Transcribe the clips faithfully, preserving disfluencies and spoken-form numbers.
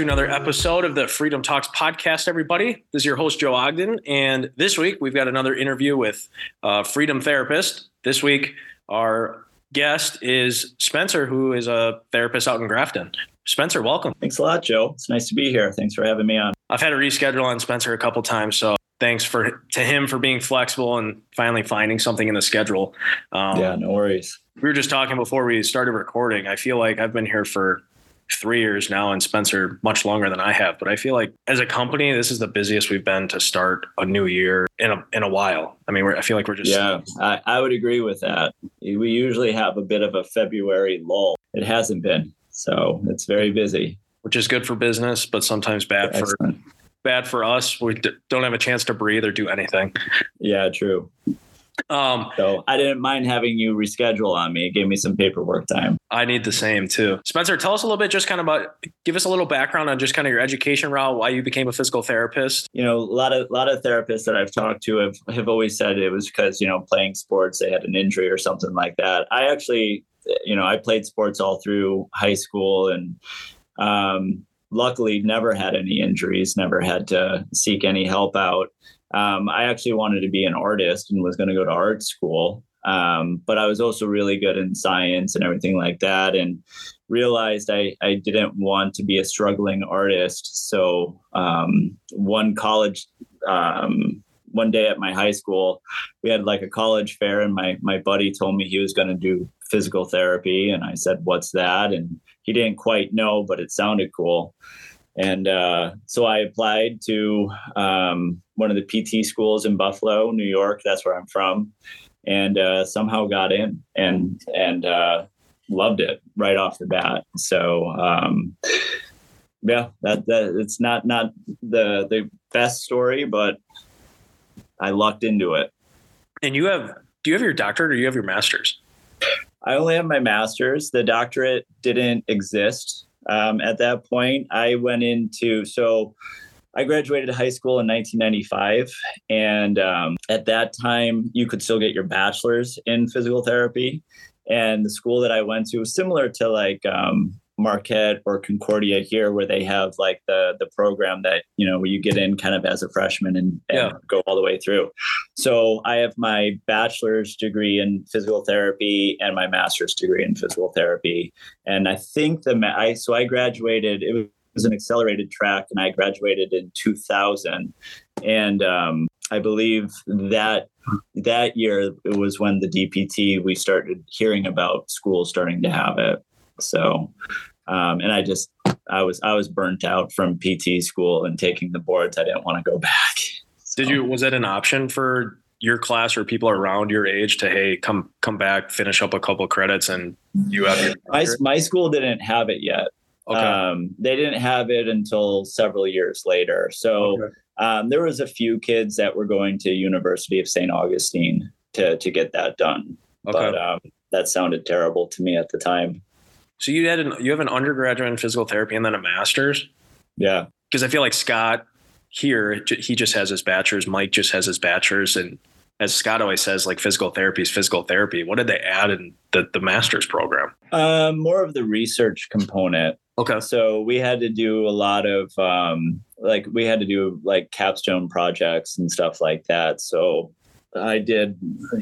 another episode of the Freedom Talks podcast, everybody. This is your host, Joe Ogden, and this week we've got another interview with a Freedom Therapist. This week, our guest is Spencer, who is a therapist out in Grafton. Spencer, welcome. Thanks a lot, Joe. It's nice to be here. Thanks for having me on. I've had to reschedule on Spencer a couple times, so thanks for to him for being flexible and finally finding something in the schedule. Um, yeah, no worries. We were just talking before we started recording. I feel like I've been here for three years now, and Spencer much longer than I have. But I feel like as a company, this is the busiest we've been to start a new year in a in a while. I mean, we're, I feel like we're just yeah. I, I would agree with that. We usually have a bit of a February lull. It hasn't been, so it's very busy, which is good for business, but sometimes bad Excellent. for bad for us. We d- don't have a chance to breathe or do anything. Yeah, true. Um, so I didn't mind having you reschedule on me. It gave me some paperwork time. I need the same too. Spencer, tell us a little bit, just kind of about, give us a little background on just kind of your education route, why you became a physical therapist. You know, a lot of, a lot of therapists that I've talked to have, have always said it was because, you know, playing sports, they had an injury or something like that. I actually, you know, I played sports all through high school and, um, luckily never had any injuries, never had to seek any help out. Um, I actually wanted to be an artist and was going to go to art school. Um, but I was also really good in science and everything like that, and realized I, I didn't want to be a struggling artist. So um, one college, um, one day at my high school, we had like a college fair, and my, my buddy told me he was going to do physical therapy. And I said, "What's that?" And he didn't quite know, but it sounded cool. And uh, so I applied to um, one of the P T schools in Buffalo, New York. That's where I'm from, and uh, somehow got in and and uh, loved it right off the bat. So um, yeah, that, that it's not not the the best story, but I lucked into it. And you have do you have your doctorate or you have your master's? I only have my master's. The doctorate didn't exist. Um, at that point, I went into, so I graduated high school in nineteen ninety-five. And um, at that time, you could still get your bachelor's in physical therapy. And the school that I went to was similar to like um, Marquette or Concordia here, where they have like the the program that, you know, where you get in kind of as a freshman and, and yeah. go all the way through. So I have my bachelor's degree in physical therapy and my master's degree in physical therapy. And I think the I so I graduated, it was an accelerated track, and I graduated in two thousand. And um, I believe that that year it was when the D P T, we started hearing about schools starting to have it. So, um, and I just, I was, I was burnt out from P T school and taking the boards. I didn't want to go back. So. Did you, was that an option for your class or people around your age to, hey, come, come back, finish up a couple credits and you have your my, my school didn't have it yet. Okay. Um, they didn't have it until several years later. So, okay. um, there was a few kids that were going to University of Saint Augustine to, to get that done. Okay. But, um, that sounded terrible to me at the time. So you had an, you have an undergraduate in physical therapy and then a master's? Yeah. Because I feel like Scott here, he just has his bachelor's. Mike just has his bachelor's. And as Scott always says, like physical therapy is physical therapy. What did they add in the, the master's program? Um, more of the research component. Okay. So we had to do a lot of um, like we had to do like capstone projects and stuff like that. So I did,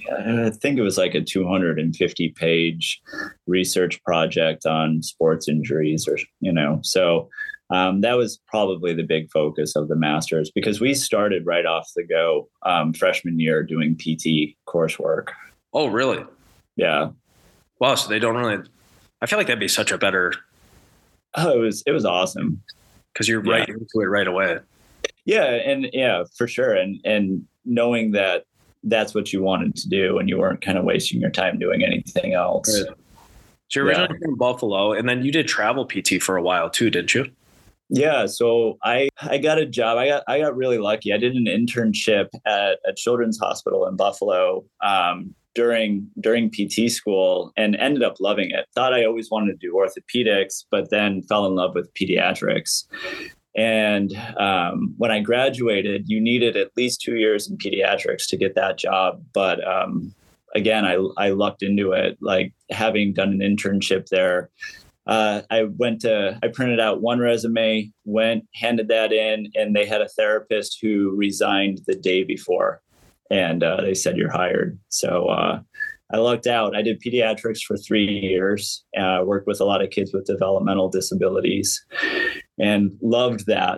I think it was like a two hundred fifty page research project on sports injuries, or, you know, so um, that was probably the big focus of the master's, because we started right off the go um, freshman year doing P T coursework. Oh, really? Yeah. Wow. So they don't really, I feel like that'd be such a better. Oh, it was, it was awesome. Because you're right yeah. into it right away. Yeah. And yeah, for sure. And, and knowing that that's what you wanted to do and you weren't kind of wasting your time doing anything else. Right. So you're originally yeah. from Buffalo, and then you did travel P T for a while too, didn't you? Yeah. So I, I got a job. I got, I got really lucky. I did an internship at a children's hospital in Buffalo um, during, during P T school, and ended up loving it. Thought I always wanted to do orthopedics, but then fell in love with pediatrics. And um, when I graduated, you needed at least two years in pediatrics to get that job. But um, again, I, I lucked into it, like having done an internship there. uh, I went to, I printed out one resume, went, handed that in, and they had a therapist who resigned the day before. And uh, they said, you're hired. So uh, I lucked out. I did pediatrics for three years, uh, worked with a lot of kids with developmental disabilities, and loved that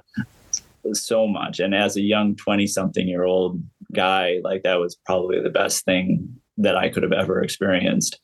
so much. And as a young twenty something year old guy, like that was probably the best thing that I could have ever experienced.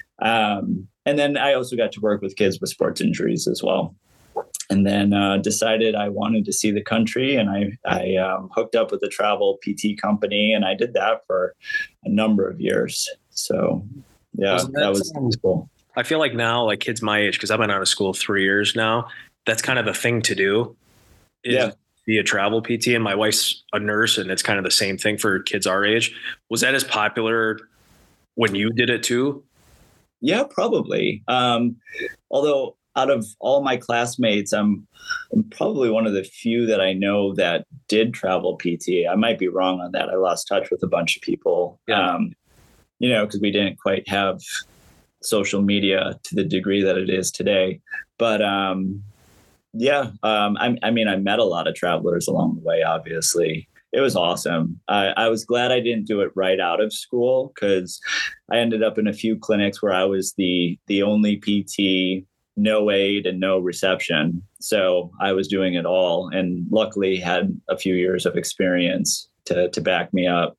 Um, and then I also got to work with kids with sports injuries as well. And then uh, decided I wanted to see the country, and I, I um, hooked up with a travel P T company, and I did that for a number of years. So yeah, that, that was um, cool. I feel like now, like kids my age, because I've been out of school three years now, that's kind of the thing to do. Is yeah. Be a travel P T, and my wife's a nurse, and it's kind of the same thing for kids our age. Was that as popular when you did it too? Yeah, probably. Um, although out of all my classmates, I'm, I'm probably one of the few that I know that did travel P T. I might be wrong on that. I lost touch with a bunch of people, yeah. um, you know, because we didn't quite have social media to the degree that it is today. But um, yeah, um, I, I mean, I met a lot of travelers along the way, obviously. It was awesome. I, I was glad I didn't do it right out of school, because I ended up in a few clinics where I was the the only P T, no aid and no reception. So I was doing it all, and luckily had a few years of experience to to back me up.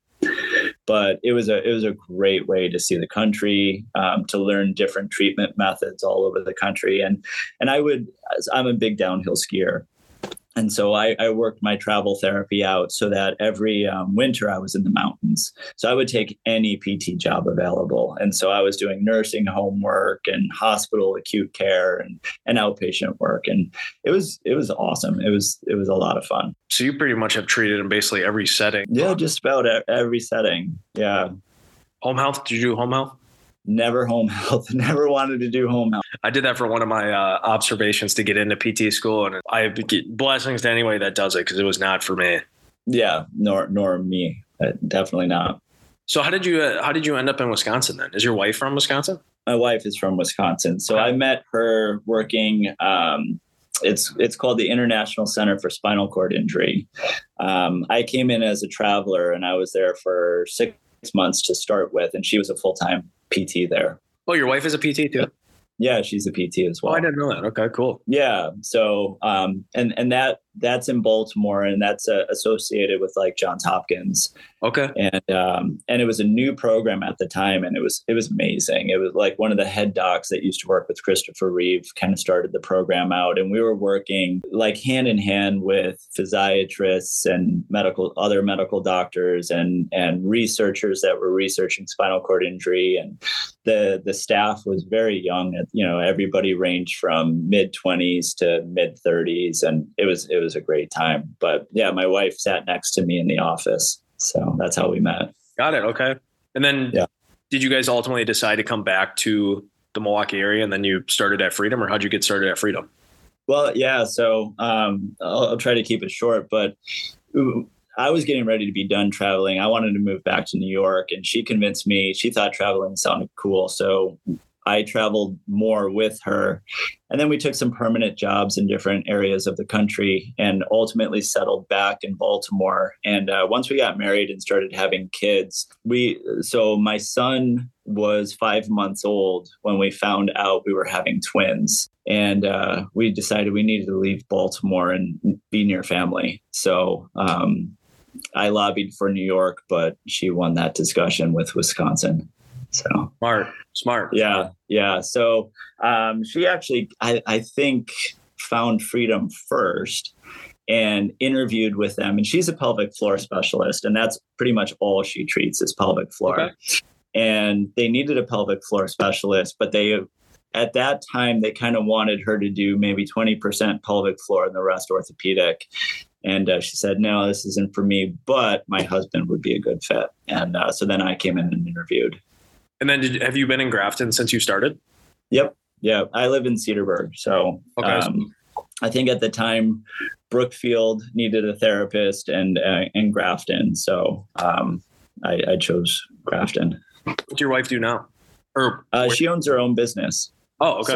But it was a it was a great way to see the country, um, to learn different treatment methods all over the country. And and I would I'm a big downhill skier. And so I, I worked my travel therapy out so that every um, winter I was in the mountains. So I would take any P T job available. And so I was doing nursing homework and hospital acute care and, and outpatient work. And it was it was awesome. It was it was a lot of fun. So you pretty much have treated in basically every setting. Yeah, just about every setting. Yeah. Home health? Did you do home health? Never home health. Never wanted to do home health. I did that for one of my uh, observations to get into P T school, and I get blessings to anybody that does it, because it was not for me. Yeah, nor nor me. Uh, definitely not. So how did you uh, how did you end up in Wisconsin then? Is your wife from Wisconsin? My wife is from Wisconsin. So I met her working. Um, it's it's called the International Center for Spinal Cord Injury. Um, I came in as a traveler, and I was there for six months to start with, and she was a full time P T there. Oh, your wife is a P T too? Yeah, she's a P T as well. Oh, I didn't know that. Okay, cool. Yeah. So, um, and, and that, that's in Baltimore, and that's uh, associated with like Johns Hopkins. Okay. And, um, and it was a new program at the time, and it was, it was amazing. It was like one of the head docs that used to work with Christopher Reeve kind of started the program out, and we were working like hand in hand with physiatrists and medical, other medical doctors and, and researchers that were researching spinal cord injury. And the, the staff was very young. You know, everybody ranged from mid twenties to mid thirties, and it was, it was a great time. But yeah, my wife sat next to me in the office. So that's how we met. Got it. Okay. And then yeah. Did you guys ultimately decide to come back to the Milwaukee area, and then you started at Freedom, or how'd you get started at Freedom? Well, yeah. So um, I'll, I'll try to keep it short, but I was getting ready to be done traveling. I wanted to move back to New York, and she convinced me. She thought traveling sounded cool. So I traveled more with her. And then we took some permanent jobs in different areas of the country and ultimately settled back in Baltimore. And uh, once we got married and started having kids, we, so my son was five months old when we found out we were having twins. And uh, we decided we needed to leave Baltimore and be near family. So um, I lobbied for New York, but she won that discussion with Wisconsin. So smart, smart. Yeah. Yeah. So um, she actually, I, I think, found Freedom first and interviewed with them. And she's a pelvic floor specialist, and that's pretty much all she treats is pelvic floor. Okay. And they needed a pelvic floor specialist, but they, at that time, they kind of wanted her to do maybe twenty percent pelvic floor and the rest orthopedic. And uh, she said, no, this isn't for me, but my husband would be a good fit. And uh, so then I came in and interviewed. And then did, have you been in Grafton since you started? Yep. Yeah. I live in Cedarburg. So okay. um, I think at the time, Brookfield needed a therapist and uh, in Grafton. So um, I, I chose Grafton. What's your wife do now? Or uh, she owns her own business. Oh, okay. So,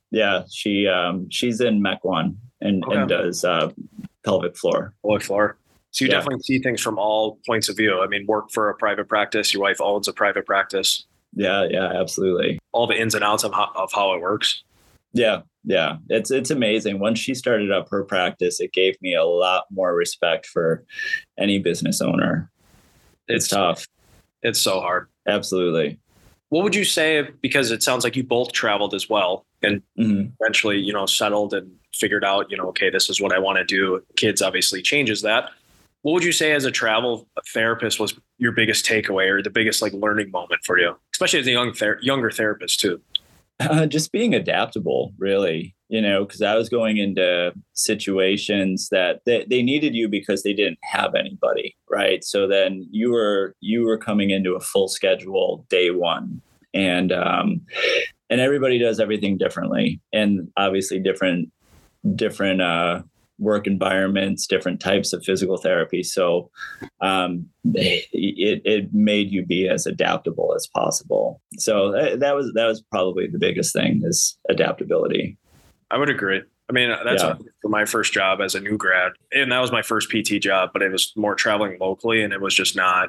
Yeah. She, um, she's in Mequon and, Okay. and does, uh, pelvic floor. Pelvic floor. So you Yeah. definitely see things from all points of view. I mean, work for a private practice. Your wife owns a private practice. Yeah. Yeah, absolutely. All the ins and outs of how, of how it works. Yeah. Yeah. It's, it's amazing. Once she started up her practice, it gave me a lot more respect for any business owner. It's, it's tough. It's so hard. Absolutely. What would you say, because it sounds like you both traveled as well and mm-hmm. eventually, you know, settled and figured out, you know, okay, this is what I want to do. Kids obviously changes that. What would you say as a travel therapist was your biggest takeaway or the biggest like learning moment for you, especially as a young ther- younger therapist too? Uh, just being adaptable, really, you know, because I was going into situations that they, they needed you because they didn't have anybody. Right. So then you were you were coming into a full schedule day one. And um, and everybody does everything differently. And obviously different different uh, work environments, different types of physical therapy. So um, it, it made you be as adaptable as possible. So that, that was that was probably the biggest thing is adaptability. I would agree. I mean, that's yeah. for my first job as a new grad. And that was my first P T job, but it was more traveling locally and it was just not,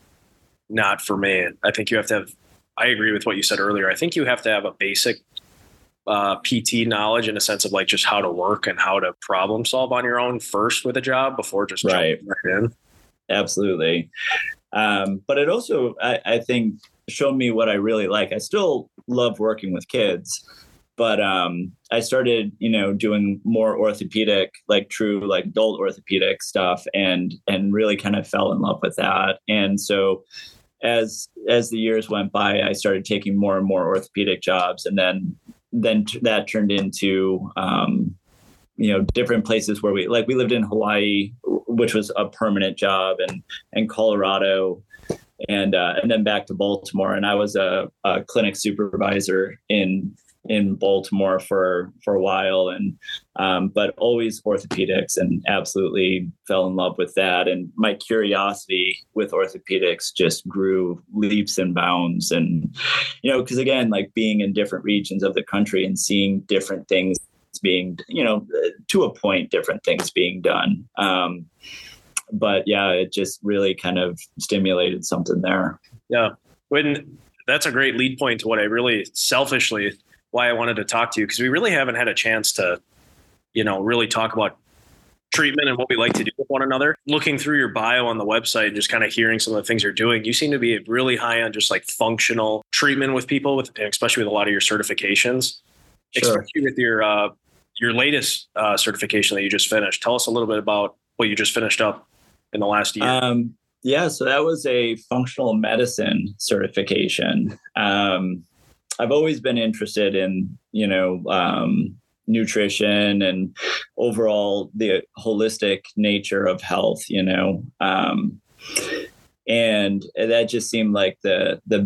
not for me. I think you have to have, I agree with what you said earlier. I think you have to have a basic uh, P T knowledge in a sense of like just how to work and how to problem solve on your own first with a job before just right. jumping right in. Absolutely. Um, but it also, I, I think, showed me what I really like. I still love working with kids, but um, I started, you know, doing more orthopedic, like true, like adult orthopedic stuff, and and really kind of fell in love with that. And so, as as the years went by, I started taking more and more orthopedic jobs, and then then t- that turned into, um, you know, different places where we like we lived in Hawaii, which was a permanent job, and and Colorado. And uh, and then back to Baltimore, and I was a, a clinic supervisor in in Baltimore for for a while, and um, but always orthopedics, and absolutely fell in love with that. And my curiosity with orthopedics just grew leaps and bounds. And you know, because again, like being in different regions of the country and seeing different things being, you know, to a point, different things being done. Um, But yeah, it just really kind of stimulated something there. Yeah. When that's a great lead point to what I really selfishly, why I wanted to talk to you, because we really haven't had a chance to, you know, really talk about treatment and what we like to do with one another. Looking through your bio on the website and just kind of hearing some of the things you're doing, you seem to be really high on just like functional treatment with people, with especially with a lot of your certifications, sure. Especially with your, uh, your latest uh, certification that you just finished. Tell us a little bit about what you just finished up in the last year. Um, yeah, so that was a functional medicine certification. Um, I've always been interested in, you know, um, nutrition and overall the holistic nature of health, you know, um, and that just seemed like the the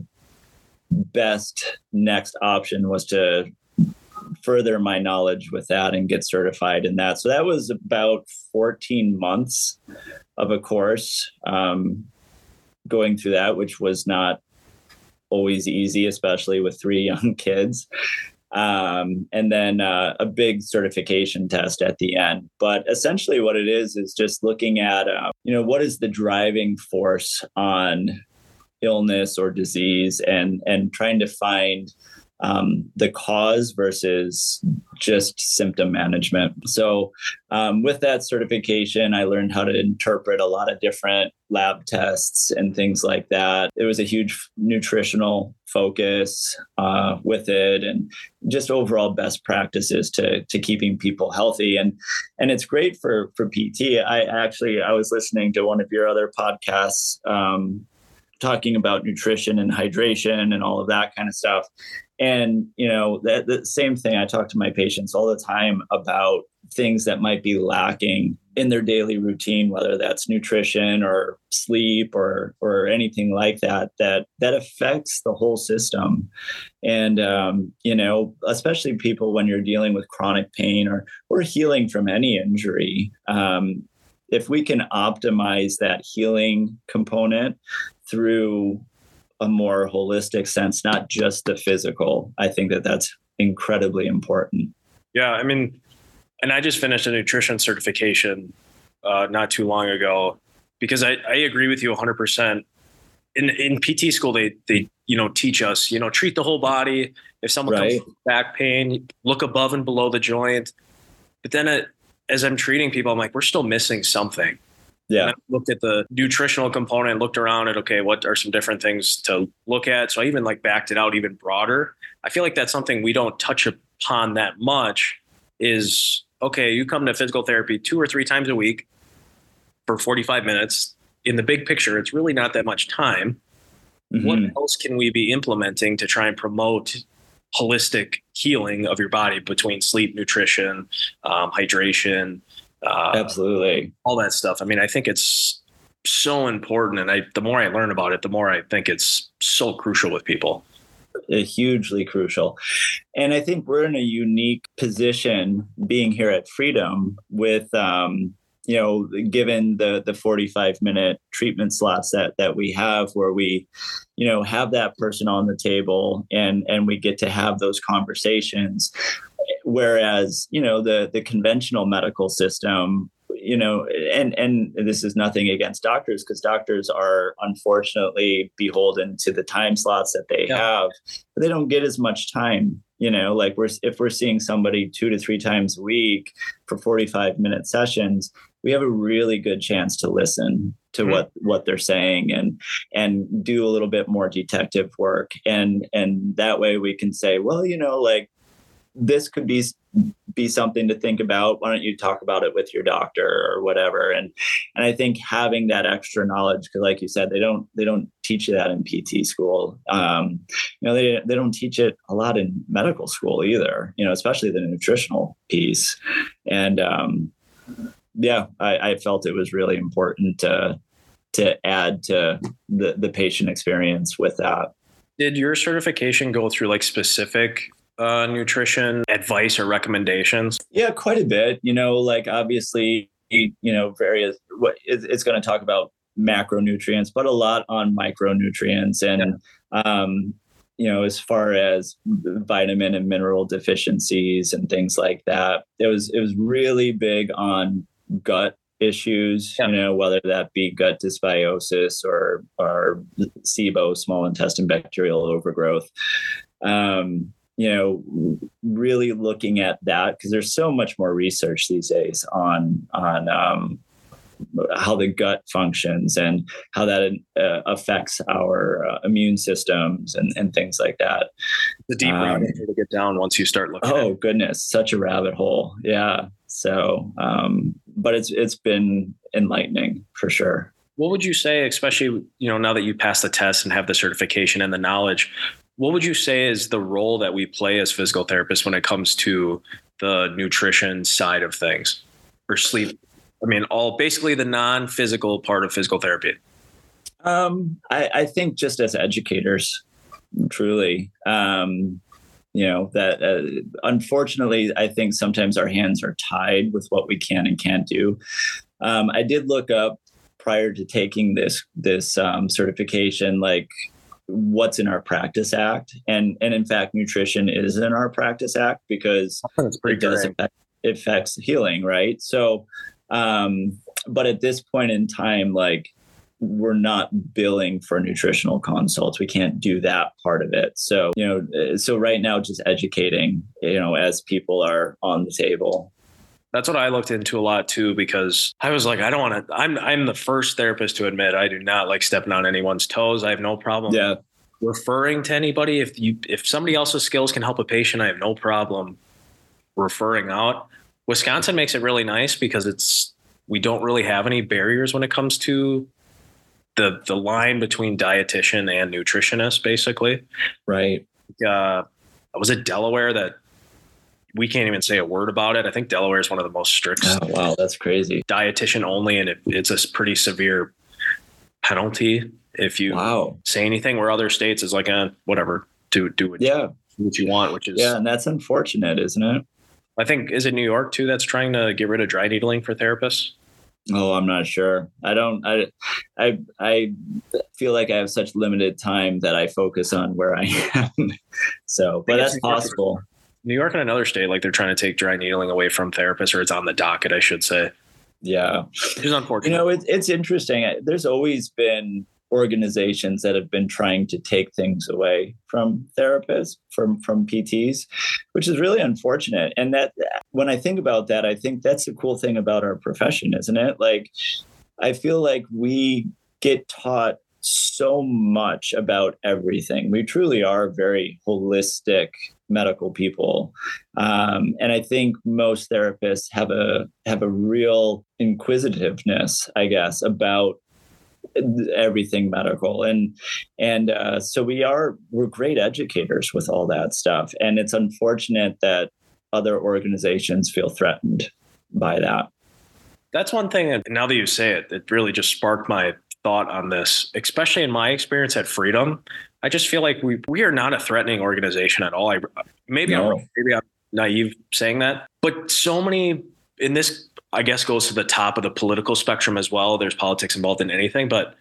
best next option was to further my knowledge with that and get certified in that. So that was about fourteen months of a course um, going through that, which was not always easy, especially with three young kids. Um, and then uh, a big certification test at the end. But essentially what it is, is just looking at, uh, you know, what is the driving force on illness or disease, and, and trying to find um, the cause versus just symptom management. So um, with that certification, I learned how to interpret a lot of different lab tests and things like that. There was a huge nutritional focus uh, with it, and just overall best practices to to keeping people healthy. And and it's great for for P T. I actually I was listening to one of your other podcasts um, talking about nutrition and hydration and all of that kind of stuff. And, you know, that the same thing, I talk to my patients all the time about things that might be lacking in their daily routine, whether that's nutrition or sleep or or anything like that, that that affects the whole system. And, um, you know, especially people when you're dealing with chronic pain or or healing from any injury, um, if we can optimize that healing component through a more holistic sense, not just the physical, I think that that's incredibly important. Yeah. I mean, and I just finished a nutrition certification uh, not too long ago, because I, I agree with you one hundred percent. In in P T school, they they you know teach us, you know treat the whole body. If someone Right. comes with back pain, look above and below the joint. But then it, as I'm treating people, I'm like, we're still missing something. Yeah. And I looked at the nutritional component, looked around at, okay, what are some different things to look at? So I even like backed it out even broader. I feel like that's something we don't touch upon that much is, okay, you come to physical therapy two or three times a week for forty-five minutes. In the big picture, it's really not that much time. Mm-hmm. What else can we be implementing to try and promote holistic healing of your body between sleep, nutrition, um, hydration, uh, absolutely, all that stuff? I mean, I think it's so important. And I, the more I learn about it, the more I think it's so crucial with people. Hugely crucial. And I think we're in a unique position being here at Freedom with, um, you know, given the the forty-five minute treatment slots that that we have, where we, you know, have that person on the table and and we get to have those conversations. Whereas, you know, the the conventional medical system, you know, and and this is nothing against doctors, because doctors are unfortunately beholden to the time slots that they yeah. have, but they don't get as much time. You know, like we're if we're seeing somebody two to three times a week for forty-five minute sessions, we have a really good chance to listen to mm-hmm. what what they're saying and and do a little bit more detective work. And and that way we can say, well, you know, like this could be be something to think about. Why don't you talk about it with your doctor or whatever? And and I think having that extra knowledge, because like you said, they don't they don't teach you that in P T school. Um, you know, they they don't teach it a lot in medical school either. You know, especially the nutritional piece. And um, yeah, I, I felt it was really important to to add to the the patient experience with that. Did your certification go through like specific Uh, nutrition advice or recommendations? Yeah, quite a bit. You know, like obviously, you know, various, what it's going to talk about macronutrients, but a lot on micronutrients and, yeah. um, you know, as far as vitamin and mineral deficiencies and things like that. It was, it was really big on gut issues, yeah. you know, whether that be gut dysbiosis or, or S I B O, small intestine bacterial overgrowth. Um, you know, really looking at that, because there's so much more research these days on on um, how the gut functions and how that uh, affects our uh, immune systems and, and things like that. The deep um, rabbit hole to get down once you start looking. Oh at it. Goodness, such a rabbit hole. Yeah. So, um, but it's it's been enlightening for sure. What would you say, especially, you know, now that you pass the test and have the certification and the knowledge, what would you say is the role that we play as physical therapists when it comes to the nutrition side of things or sleep? I mean, all basically the non-physical part of physical therapy. Um, I, I think just as educators, truly, um, you know, that uh, unfortunately, I think sometimes our hands are tied with what we can and can't do. Um, I did look up prior to taking this this um, certification, like, what's in our Practice Act. And, and in fact, nutrition is in our Practice Act because it does affect, it affects healing. Right. So, um, but at this point in time, like, we're not billing for nutritional consults. We can't do that part of it. So, you know, so right now, just educating, you know, as people are on the table. That's what I looked into a lot too, because I was like, I don't want to, I'm, I'm the first therapist to admit I do not like stepping on anyone's toes. I have no problem yeah. referring to anybody. If you, if somebody else's skills can help a patient, I have no problem referring out. Wisconsin makes it really nice because it's, we don't really have any barriers when it comes to the, the line between dietitian and nutritionist, basically. Right. Uh, was it Delaware that, we can't even say a word about it. I think Delaware is one of the most strict. Oh, wow, that's crazy. Dietitian only, and it, it's a pretty severe penalty if you wow. say anything. Where other states is like a whatever, do do what, yeah. you, what you want, which is yeah, and that's unfortunate, isn't it? I think is it New York too that's trying to get rid of dry needling for therapists. Oh, I'm not sure. I don't. I I I feel like I have such limited time that I focus on where I am. So, but that's possible. New York and another state, like they're trying to take dry needling away from therapists, or it's on the docket, I should say. Yeah. Which is unfortunate. You know, it, it's interesting. There's always been organizations that have been trying to take things away from therapists, from, from P Ts, which is really unfortunate. And that when I think about that, I think that's the cool thing about our profession, isn't it? Like, I feel like we get taught so much about everything. We truly are very holistic medical people. Um, and I think most therapists have a have a real inquisitiveness, I guess, about everything medical. And and uh, so we are we're great educators with all that stuff. And it's unfortunate that other organizations feel threatened by that. That's one thing. And now that you say it, it really just sparked my thought on this, especially in my experience at Freedom. I just feel like we we are not a threatening organization at all. I maybe No. I'm maybe I'm naive saying that, but so many in this, I guess, goes to the top of the political spectrum as well. There's politics involved in anything, but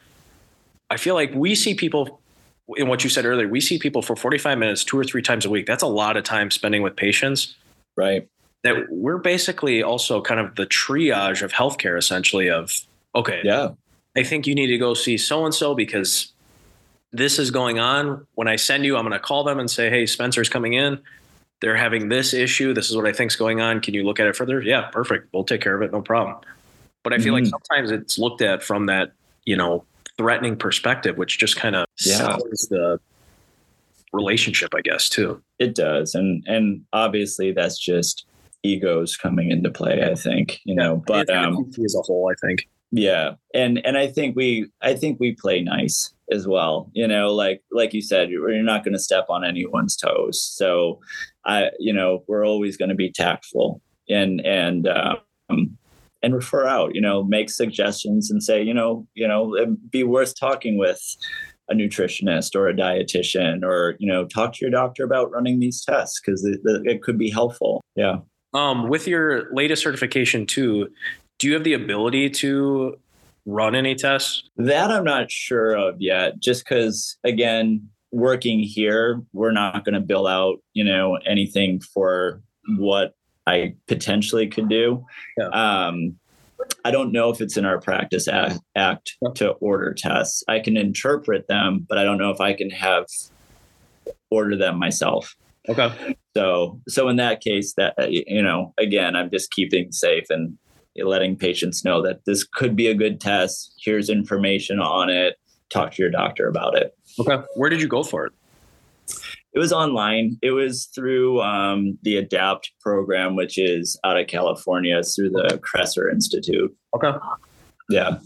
I feel like we see people in what you said earlier. We see people for forty-five minutes, two or three times a week. That's a lot of time spending with patients. Right. That we're basically also kind of the triage of healthcare, essentially. Of okay, Yeah. I think you need to go see so-and-so because this is going on. When I send you, I'm going to call them and say, hey, Spencer's coming in. They're having this issue. This is what I think is going on. Can you look at it further? Yeah, perfect. We'll take care of it. No problem. But I feel mm-hmm. like sometimes it's looked at from that, you know, threatening perspective, which just kind of yeah. sours the relationship, I guess, too. It does. And, and obviously that's just egos coming into play, I think, you know, yeah, but um, as a whole, I think. Yeah. And, and I think we, I think we play nice as well. You know, like, like you said, you're, you're not going to step on anyone's toes. So I, you know, we're always going to be tactful and, and, um, and refer out, you know, make suggestions and say, you know, you know, it'd be worth talking with a nutritionist or a dietitian, or, you know, talk to your doctor about running these tests because it, it could be helpful. Yeah. Um, with your latest certification too, do you have the ability to run any tests? That I'm not sure of yet, just because, again, working here, we're not going to bill out, you know, anything for what I potentially could do. Yeah. Um, I don't know if it's in our practice act, act to order tests. I can interpret them, but I don't know if I can have order them myself. Okay. So, so in that case, that, you know, again, I'm just keeping safe and letting patients know that this could be a good test. Here's information on it. Talk to your doctor about it. Okay. Where did you go for it? It was online. It was through um, the ADAPT program, which is out of California. It's through the Kresser Institute. Okay. Yeah.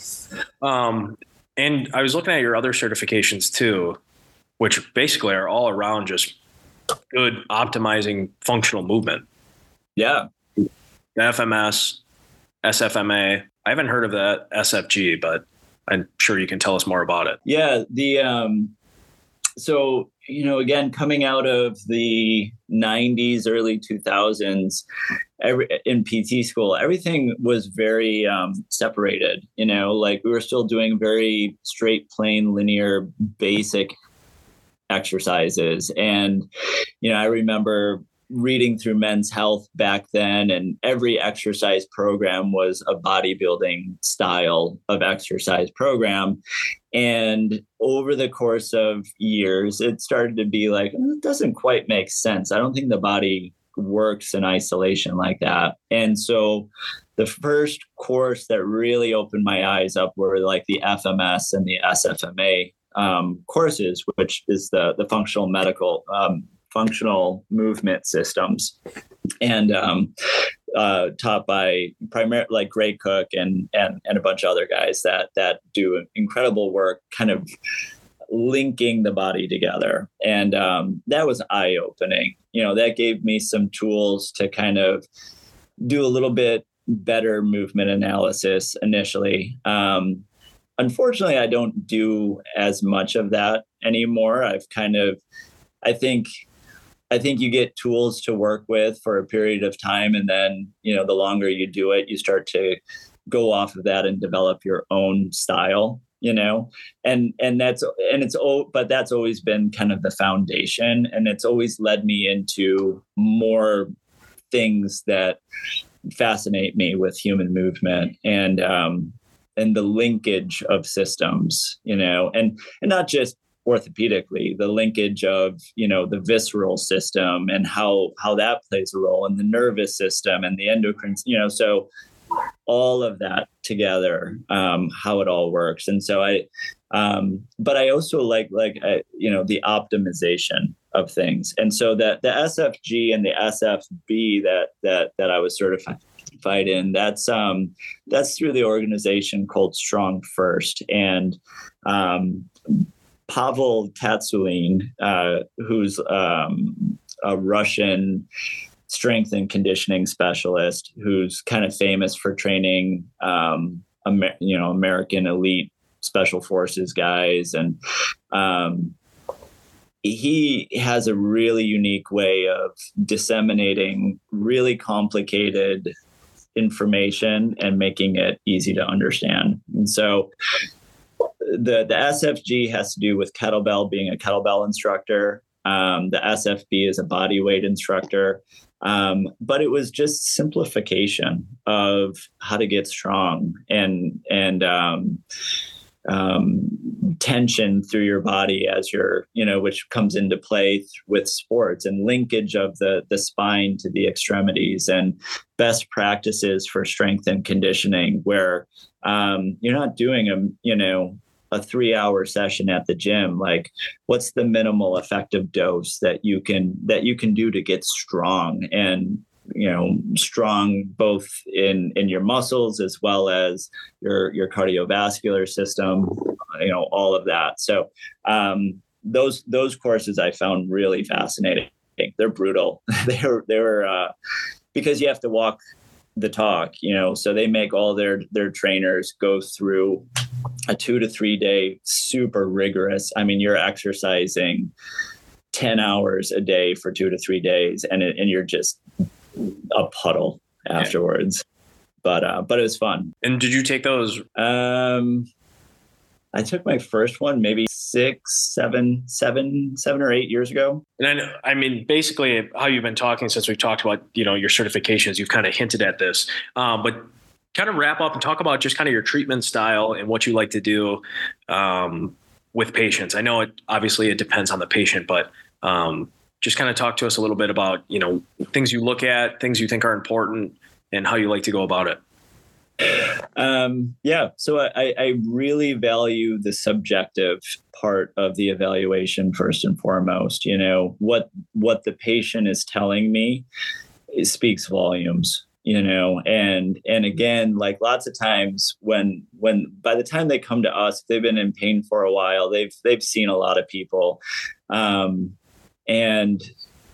Um, and I was looking at your other certifications too, which basically are all around just good optimizing functional movement. Yeah. The F M S, S F M A. I haven't heard of that S F G, but I'm sure you can tell us more about it. Yeah. The, um, so, you know, again, coming out of the nineties, early two thousands, every, in P T school, everything was very um, separated, you know, like we were still doing very straight, plain, linear, basic exercises. And, you know, I remember reading through Men's Health back then, and every exercise program was a bodybuilding style of exercise program. And over the course of years, it started to be like, it doesn't quite make sense. I don't think the body works in isolation like that. And so the first course that really opened my eyes up were like the F M S and the S F M A um, courses, which is the, the functional medical um, functional movement systems, and um, uh, taught by primarily like Gray Cook and, and and a bunch of other guys that that do incredible work, kind of linking the body together. And um, that was eye opening. You know, that gave me some tools to kind of do a little bit better movement analysis initially. Um, unfortunately, I don't do as much of that anymore. I've kind of, I think. I think you get tools to work with for a period of time. And then, you know, the longer you do it, you start to go off of that and develop your own style. you know, and, and that's, and it's, oh, but that's always been kind of the foundation. And it's always led me into more things that fascinate me with human movement and, um, and the linkage of systems, you know, and, and not just orthopedically, the linkage of, you know, the visceral system and how, how that plays a role in the nervous system and the endocrine, you know, so all of that together, um, how it all works. And so I, um, but I also like, like, I, you know, the optimization of things. And so that the S F G and the S F B that, that, that I was certified in, that's, um, that's through the organization called Strong First. And, um, Pavel Tsatsouline, uh, who's, um, a Russian strength and conditioning specialist who's kind of famous for training, um, Amer- you know, American elite special forces guys. And, um, he has a really unique way of disseminating really complicated information and making it easy to understand. And so the, the S F G has to do with kettlebell, being a kettlebell instructor. Um, the S F B is a body weight instructor. Um, but it was just simplification of how to get strong and, and, um, um, tension through your body as you're, you know, which comes into play th- with sports, and linkage of the, the spine to the extremities, and best practices for strength and conditioning, where, um, you're not doing a, you know, a three hour session at the gym. Like, what's the minimal effective dose that you can, that you can do to get strong, and, you know, strong both in, in your muscles as well as your, your cardiovascular system, you know, all of that. So, um, those, those courses I found really fascinating. They're brutal. they were, they were, uh, because you have to walk the talk, you know, so they make all their, their trainers go through a two to three day, super rigorous. I mean, you're exercising ten hours a day for two to three days and, it, and you're just a puddle afterwards. Yeah. But, uh, but it was fun. And did you take those? Um, I took my first one maybe six, seven, seven, seven or eight years ago. And I know, I mean, basically how you've been talking since we talked about, you know, your certifications, you've kind of hinted at this, um, but kind of wrap up and talk about just kind of your treatment style and what you like to do, um, with patients. I know it, obviously it depends on the patient, but, um, just kind of talk to us a little bit about, you know, things you look at, things you think are important, and how you like to go about it. Um, yeah. So I, I really value the subjective part of the evaluation first and foremost. You know, what, what the patient is telling me, it speaks volumes, you know, and, and again, like lots of times when, when by the time they come to us, if they've been in pain for a while, they've, they've seen a lot of people. Um, and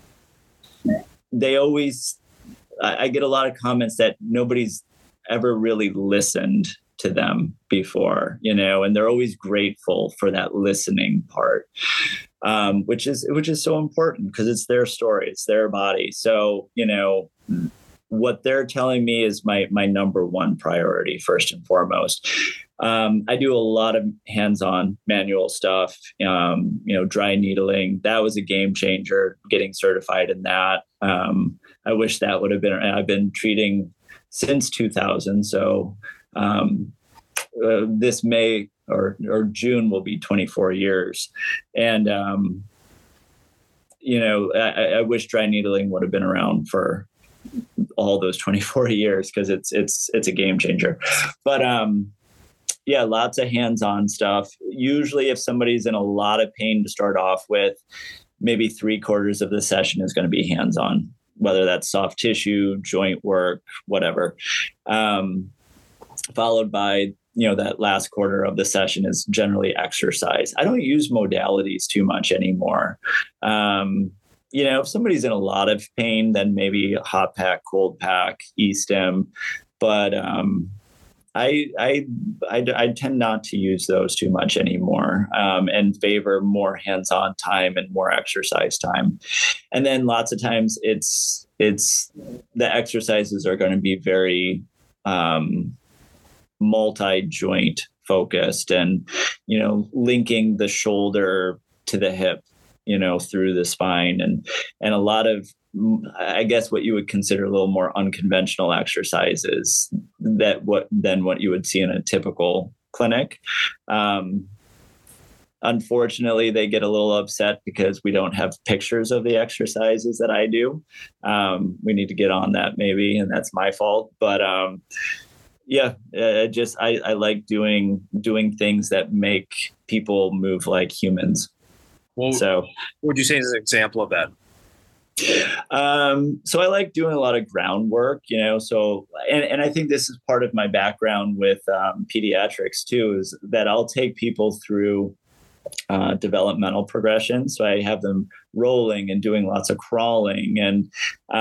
they always, I, I get a lot of comments that nobody's ever really listened to them before, you know, and they're always grateful for that listening part, um, which is, which is so important because it's their story, it's their body. So, you know, what they're telling me is my, my number one priority, first and foremost. Um, I do a lot of hands-on manual stuff, um, you know, dry needling. That was a game changer, getting certified in that. Um, I wish that would have been, I've been treating since two thousand. So, um, uh, this May or, or June will be twenty-four years. And, um, you know, I, I wish dry needling would have been around for all those twenty-four years, because it's, it's, it's a game changer. But, um, yeah, lots of hands-on stuff. Usually if somebody's in a lot of pain to start off with, maybe three quarters of the session is going to be hands-on, whether that's soft tissue, joint work, whatever. Um, followed by, you know, that last quarter of the session is generally exercise. I don't use modalities too much anymore. Um, you know, if somebody's in a lot of pain, then maybe hot pack, cold pack, E-stim. But um, I, I, I, I tend not to use those too much anymore, um, and favor more hands-on time and more exercise time. And then lots of times it's, it's the exercises are going to be very um, multi-joint focused and, you know, linking the shoulder to the hip, you know, through the spine and, and a lot of, I guess what you would consider a little more unconventional exercises that what than what you would see in a typical clinic. Um, unfortunately, they get a little upset because we don't have pictures of the exercises that I do. Um, we need to get on that maybe, and that's my fault. But um, yeah, uh, just I, I like doing doing things that make people move like humans. Well, so, what would you say is an example of that? Um, so I like doing a lot of groundwork, you know, so, and, and I think this is part of my background with um, pediatrics too, is that I'll take people through uh, developmental progression. So I have them rolling and doing lots of crawling and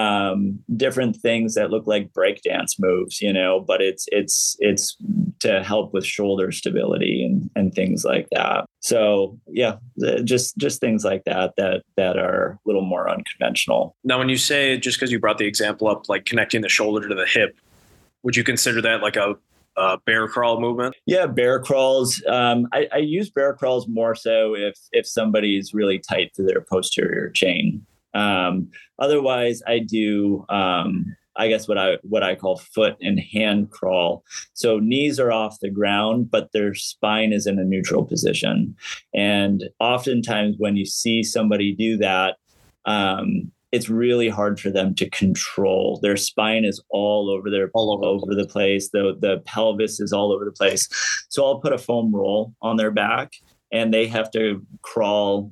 um, different things that look like breakdance moves, you know, but it's, it's, it's to help with shoulder stability and, and things like that. So yeah, just, just things like that, that, that are a little more unconventional. Now, when you say, just because you brought the example up, like connecting the shoulder to the hip, would you consider that like a Uh, bear crawl movement? Yeah, bear crawls. Um, I, I use bear crawls more so if if somebody's really tight to their posterior chain. Um, otherwise, I do. Um, I guess what I what I call foot and hand crawl. So knees are off the ground, but their spine is in a neutral position. And oftentimes, when you see somebody do that, um, it's really hard for them to control. Their spine is all over their all over, over the place. The the pelvis is all over the place. So I'll put a foam roll on their back and they have to crawl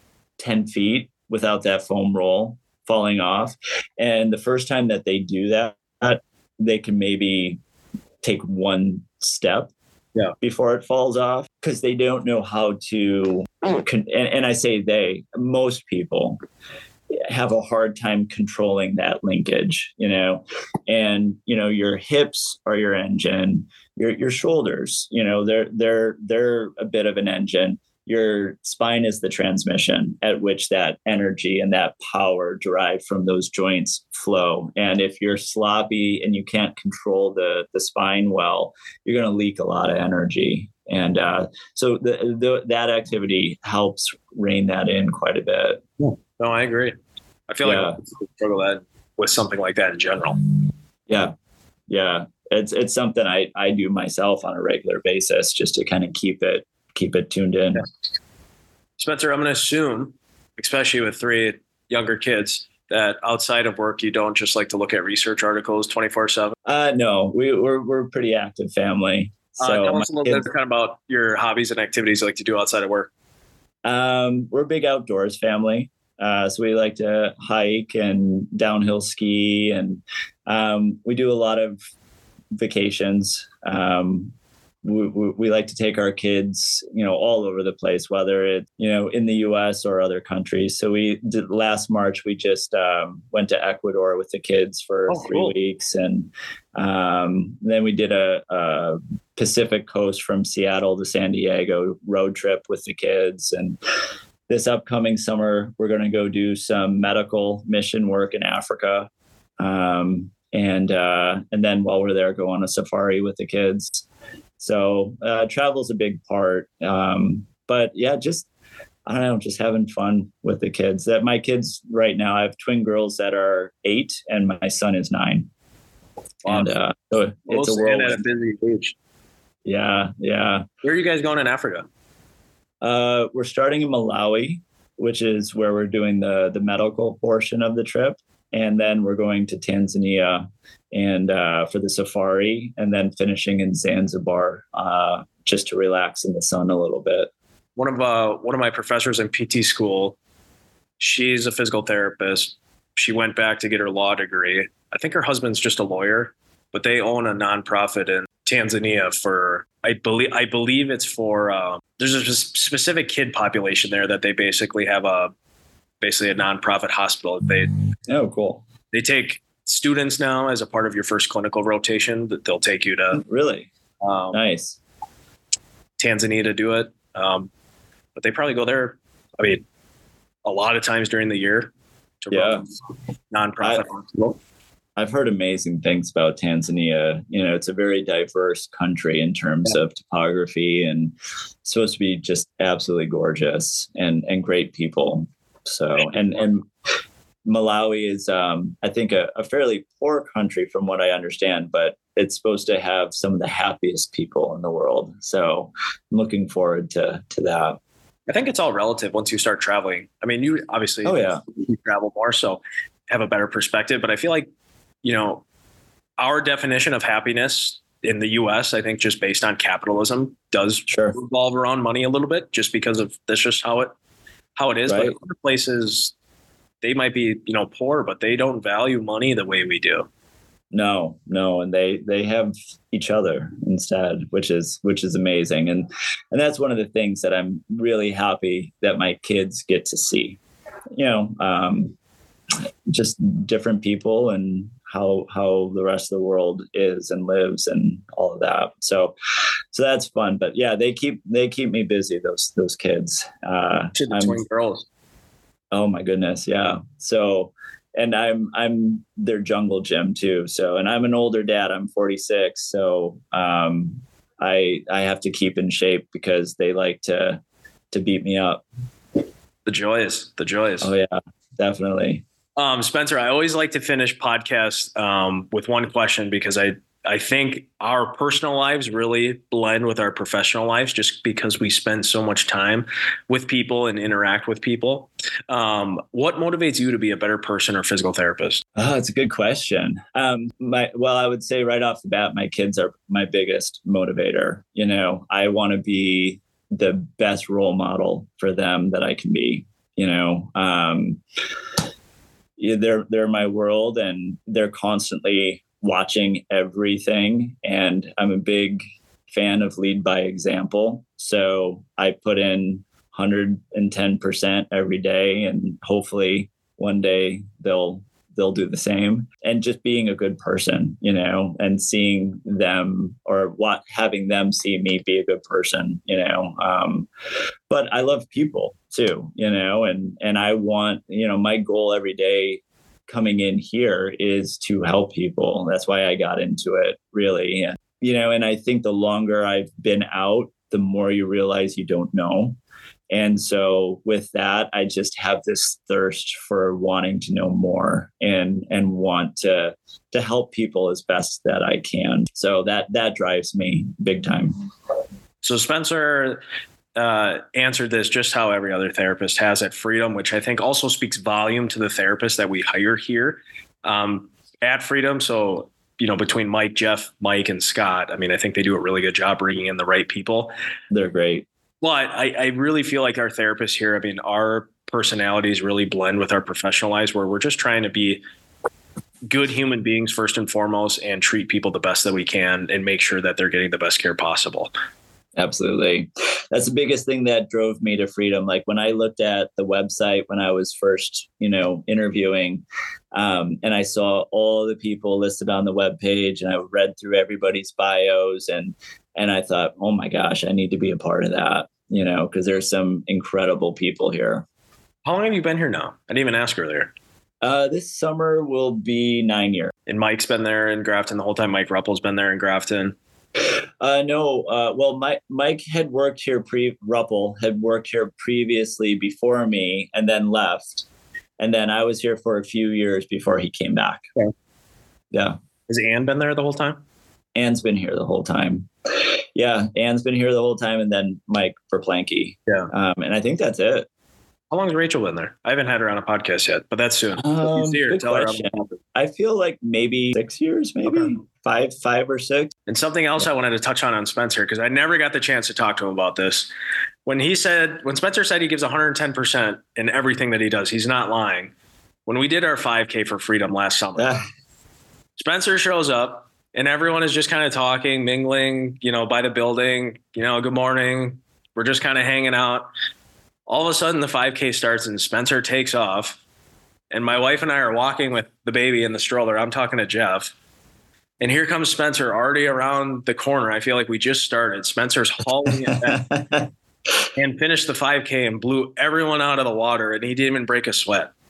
ten feet without that foam roll falling off. And the first time that they do that, they can maybe take one step yeah. before it falls off because they don't know how to, and, and I say they, most people have a hard time controlling that linkage, you know, and, you know, your hips are your engine, your, your shoulders, you know, they're, they're, they're a bit of an engine. Your spine is the transmission at which that energy and that power derived from those joints flow. And if you're sloppy and you can't control the, the spine well, you're going to leak a lot of energy. And uh, so the, the, that activity helps rein that in quite a bit. No, I agree. I feel yeah. like I struggle that with something like that in general. Yeah. Yeah. It's, it's something I, I do myself on a regular basis just to kind of keep it, keep it tuned in. Yeah. Spencer, I'm going to assume, especially with three younger kids, that outside of work, you don't just like to look at research articles twenty-four seven. Uh, no, we, we're, we're a pretty active family. So uh, tell us a little kids, bit kind of about your hobbies and activities you like to do outside of work. Um, we're a big outdoors family. Uh, so we like to hike and downhill ski, and um, we do a lot of vacations. Um, we, we, we like to take our kids, you know, all over the place, whether it's, you know, in the U S or other countries. So we did last March, we just um, went to Ecuador with the kids for oh, three cool. weeks. And um, then we did a, a Pacific Coast from Seattle to San Diego road trip with the kids. And this upcoming summer, we're going to go do some medical mission work in Africa. Um, and, uh, and then while we're there, go on a safari with the kids. So uh, travel is a big part. Um, but yeah, just, I don't know, just having fun with the kids. That my kids right now, I have twin girls that are eight and my son is nine. Wow. And uh, so it's a world. At a busy age. Yeah. Yeah. Where are you guys going in Africa? Uh, we're starting in Malawi, which is where we're doing the, the medical portion of the trip. And then we're going to Tanzania and uh, for the safari, and then finishing in Zanzibar uh, just to relax in the sun a little bit. One of uh, one of my professors in P T school, she's a physical therapist. She went back to get her law degree. I think her husband's just a lawyer, but they own a nonprofit in Tanzania for, I believe, I believe it's for, uh, there's a specific kid population there that they basically have a, basically a nonprofit hospital. They, oh, cool. They take students now as a part of your first clinical rotation that they'll take you to. Really? Um, nice. Tanzania to do it. Um, but they probably go there, I mean, a lot of times during the year to yeah. nonprofit I, hospital. I've heard amazing things about Tanzania. You know, it's a very diverse country in terms yeah. of topography, and it's supposed to be just absolutely gorgeous and and great people. So, and and Malawi is, um, I think, a, a fairly poor country from what I understand, but it's supposed to have some of the happiest people in the world. So, I'm looking forward to to that. I think it's all relative once you start traveling. I mean, you obviously oh yeah you travel more, so have a better perspective. But I feel like, you know, our definition of happiness in the U S, I think just based on capitalism, does sure. revolve around money a little bit, just because of that's just how it how it is. Right. But other places, they might be, you know, poor, but they don't value money the way we do. No, no, and they they have each other instead, which is which is amazing, and and that's one of the things that I'm really happy that my kids get to see. You know, um, just different people and how how the rest of the world is and lives and all of that. So so that's fun. But yeah, they keep they keep me busy, those those kids. Uh the twin girls. Oh my goodness, yeah. So and I'm I'm their jungle gym too. So and I'm an older dad. I'm forty-six. So um I I have to keep in shape because they like to to beat me up. The joys, the joys. Oh yeah, definitely. Um, Spencer, I always like to finish podcasts um, with one question, because I, I think our personal lives really blend with our professional lives, just because we spend so much time with people and interact with people. Um, what motivates you to be a better person or physical therapist? Oh, it's a good question. Um, my, well, I would say right off the bat, my kids are my biggest motivator. You know, I want to be the best role model for them that I can be, you know, um, they're they're my world, and they're constantly watching everything. And I'm a big fan of lead by example. So I put in one hundred ten percent every day, and hopefully one day they'll they'll do the same. And just being a good person, you know, and seeing them, or what having them see me be a good person, you know. Um, but I love people too, you know, and and I want, you know, my goal every day coming in here is to help people. That's why I got into it, really. And, you know, and I think the longer I've been out, the more you realize you don't know. And so with that, I just have this thirst for wanting to know more and and want to to help people as best that I can. So that that drives me big time. So Spencer uh, answered this just how every other therapist has at Freedom, which I think also speaks volume to the therapists that we hire here um, at Freedom. So, you know, between Mike, Jeff, Mike, and Scott, I mean, I think they do a really good job bringing in the right people. They're great. But I, I really feel like our therapists here, I mean, our personalities really blend with our professional lives, where we're just trying to be good human beings first and foremost, and treat people the best that we can and make sure that they're getting the best care possible. Absolutely. That's the biggest thing that drove me to Freedom. Like when I looked at the website when I was first, you know, interviewing, um, and I saw all the people listed on the webpage, and I read through everybody's bios, and and I thought, oh my gosh, I need to be a part of that, you know, because there's some incredible people here. How long have you been here now? I didn't even ask earlier. Uh, this summer will be nine years. And Mike's been there in Grafton the whole time. Mike Ruppel's been there in Grafton. Uh, no, uh, well, Mike, Mike had worked here pre Ruppel had worked here previously before me, and then left. And then I was here for a few years before he came back. Okay. Yeah. Has Ann been there the whole time? Ann's been here the whole time. Yeah. Ann's been here the whole time. And then Mike Verplanke. Yeah. Um, and I think that's it. How long has Rachel been there? I haven't had her on a podcast yet, but that's soon. Um, you see her, good tell question. her I feel like maybe six years, maybe okay. five, five or six. And something else yeah. I wanted to touch on on Spencer, because I never got the chance to talk to him about this. When he said, when Spencer said he gives one hundred ten percent in everything that he does, he's not lying. When we did our five K for Freedom last summer, yeah. Spencer shows up and everyone is just kind of talking, mingling, you know, by the building, you know, good morning. We're just kind of hanging out. All of a sudden the five K starts and Spencer takes off, and my wife and I are walking with the baby in the stroller. I'm talking to Jeff, and here comes Spencer already around the corner. I feel like we just started. Spencer's hauling it back and finished the five K and blew everyone out of the water, and he didn't even break a sweat.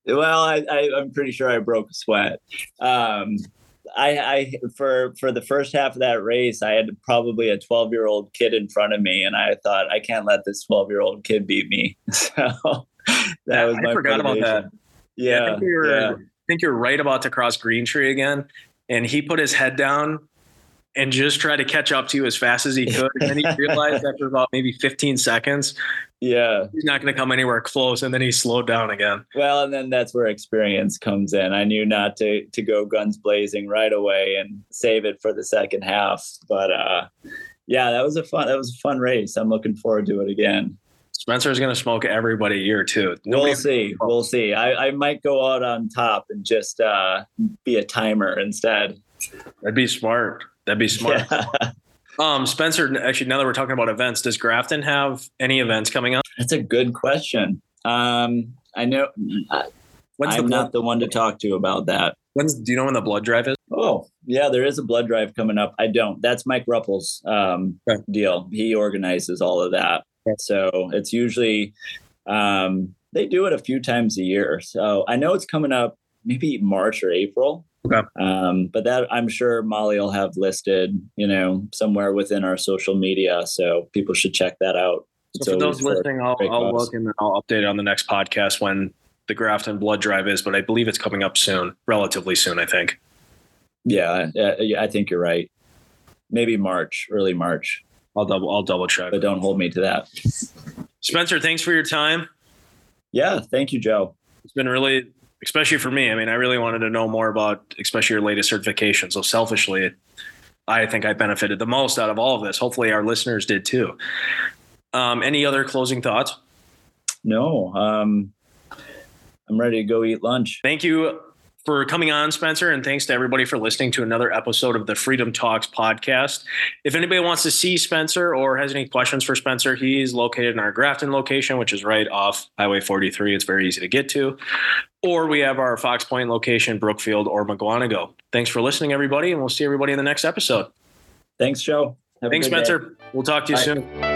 Well, I, I, I'm pretty sure I broke a sweat. Um, I, I for for the first half of that race, I had probably a twelve year old kid in front of me, and I thought I can't let this twelve year old kid beat me. So that Yeah, was I my forgot about motivation. that. Yeah, I think you're, yeah, I think you're right about to cross Green Tree again, and he put his head down and just tried to catch up to you as fast as he could, and then he realized after about maybe fifteen seconds yeah. he's not going to come anywhere close, and then he slowed down again. Well, and then that's where experience comes in. I knew not to to go guns blazing right away and save it for the second half. But uh, yeah, that was a fun that was a fun race. I'm looking forward to it again. Spencer's going to smoke everybody here too. Nobody we'll see. We'll see. I, I might go out on top and just uh, be a timer instead. That'd be smart. That'd be smart. Yeah. Um, Spencer, actually, now that we're talking about events, does Grafton have any events coming up? That's a good question. Um, I know I, When's I'm the not the one to talk to about that. When's, do you know when the blood drive is? Oh, yeah, there is a blood drive coming up. I don't. That's Mike Ruppel's um, okay. deal. He organizes all of that. Okay. So it's usually, um, they do it a few times a year. So I know it's coming up maybe March or April. Okay. Um, but that I'm sure Molly will have listed, you know, somewhere within our social media. So people should check that out. So for those listening, I'll, I'll look and then I'll update it on the next podcast when the Grafton blood drive is, but I believe it's coming up soon, relatively soon, I think. Yeah, yeah, I think you're right. Maybe March, early March. I'll double, I'll double check. But don't hold me to that. Spencer, thanks for your time. Yeah, thank you, Joe. It's been really, especially for me. I mean, I really wanted to know more about, especially your latest certification. So selfishly, I think I benefited the most out of all of this. Hopefully our listeners did too. Um, any other closing thoughts? No, um, I'm ready to go eat lunch. Thank you for coming on, Spencer, and thanks to everybody for listening to another episode of the Freedom Talks podcast. If anybody wants to see Spencer or has any questions for Spencer, he's located in our Grafton location, which is right off Highway forty-three. It's very easy to get to. Or we have our Fox Point location, Brookfield or Mugwanago. Thanks for listening, everybody, and we'll see everybody in the next episode. Thanks, Joe. Have Thanks, Spencer. Day. We'll talk to you Bye. soon.